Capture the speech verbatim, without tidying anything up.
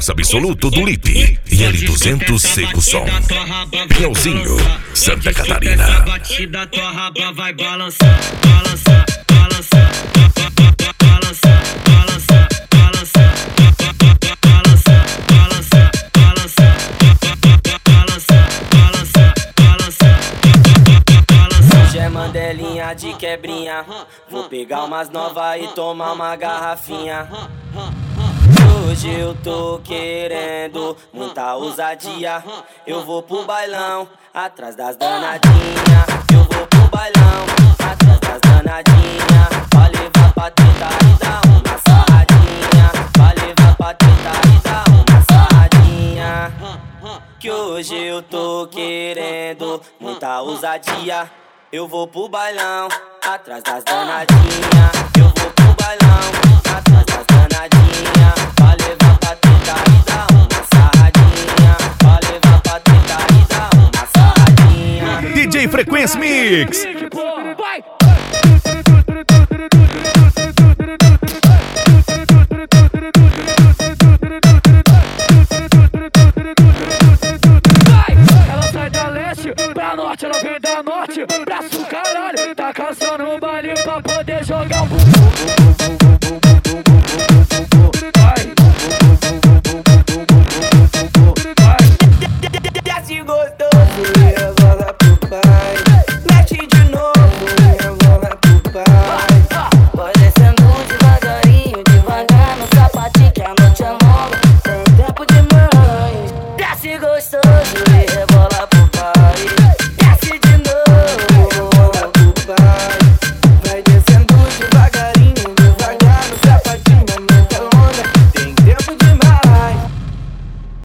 sucesso absoluto do Lipe e L duzentos Seco Som. Pinhalzinho, Santa Catarina. Batida, tua raba vai balançar, balançar, balançar, balançar, balançar, balançar, balançar, balançar, balançar, balançar, balançar, balançar. Hoje é mandelinha de quebrinha, vou pegar umas novas e tomar uma garrafinha. Hoje eu tô querendo muita ousadia. Eu vou pro bailão, atrás das danadinhas. Eu vou pro bailão, atrás das danadinhas. Vai levar pra tentar e dar uma sarradinha. Vai levar pra tentar e dar uma sarradinha. Que hoje eu tô querendo muita ousadia. Eu vou pro bailão, atrás das danadinhas. Eu vou pro bailão, atrás das danadinhas. Vai levar pra tentar e dar uma sarradinha. Vai levar pra tentar e dar uma sarradinha. D J Frequência Mix.